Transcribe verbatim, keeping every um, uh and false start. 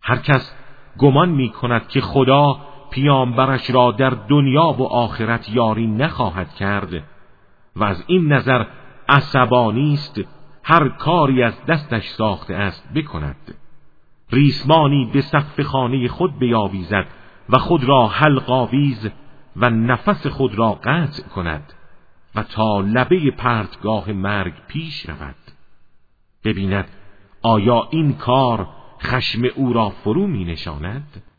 هر کس گمان می کند که خدا پیامبرش را در دنیا و آخرت یاری نخواهد کرد و از این نظر عصبانی است، هر کاری از دستش ساخته است بکند. ریسمانی به سقف خانه خود بیاویزد و خود را حلق آویز و نفس خود را قطع کند و تا لبه پرتگاه مرگ پیش رود، ببیند آیا این کار خشم او را فرو می نشاند؟